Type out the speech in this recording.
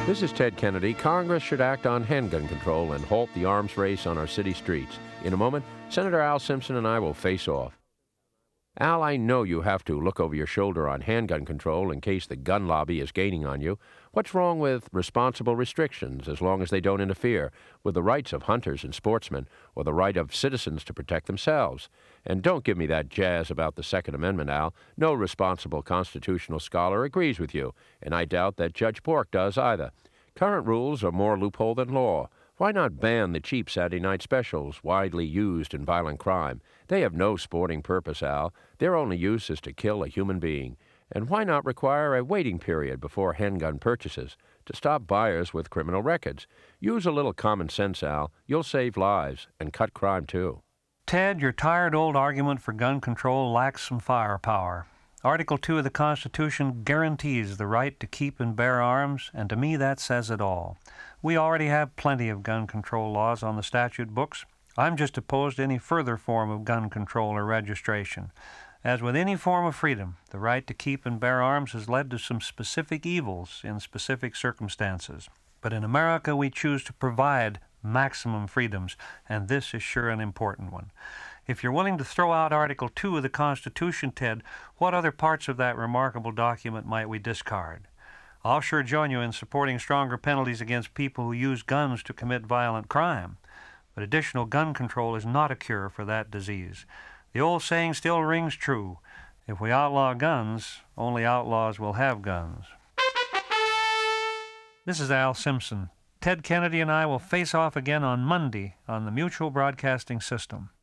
This is Ted Kennedy. Congress should act on handgun control and halt the arms race on our city streets. In a moment, Senator Al Simpson and I will face off. Al, I know you have to look over your shoulder on handgun control in case the gun lobby is gaining on you. What's wrong with responsible restrictions as long as they don't interfere with the rights of hunters and sportsmen or the right of citizens to protect themselves? And don't give me that jazz about the Second Amendment, Al. No responsible constitutional scholar agrees with you, and I doubt that Judge Bork does either. Current rules are more loophole than law. Why not ban the cheap Saturday night specials widely used in violent crime? They have no sporting purpose, Al. Their only use is to kill a human being. And why not require a waiting period before handgun purchases to stop buyers with criminal records? Use a little common sense, Al. You'll save lives and cut crime, too. Ted, your tired old argument for gun control lacks some firepower. Article 2 of the Constitution guarantees the right to keep and bear arms, and to me that says it all. We already have plenty of gun control laws on the statute books. I'm just opposed to any further form of gun control or registration. As with any form of freedom, the right to keep and bear arms has led to some specific evils in specific circumstances. But in America, we choose to provide maximum freedoms, and this is sure an important one. If you're willing to throw out Article 2 of the Constitution, Ted, what other parts of that remarkable document might we discard? I'll sure join you in supporting stronger penalties against people who use guns to commit violent crime. But additional gun control is not a cure for that disease. The old saying still rings true. If we outlaw guns, only outlaws will have guns. This is Al Simpson. Ted Kennedy and I will face off again on Monday on the Mutual Broadcasting System.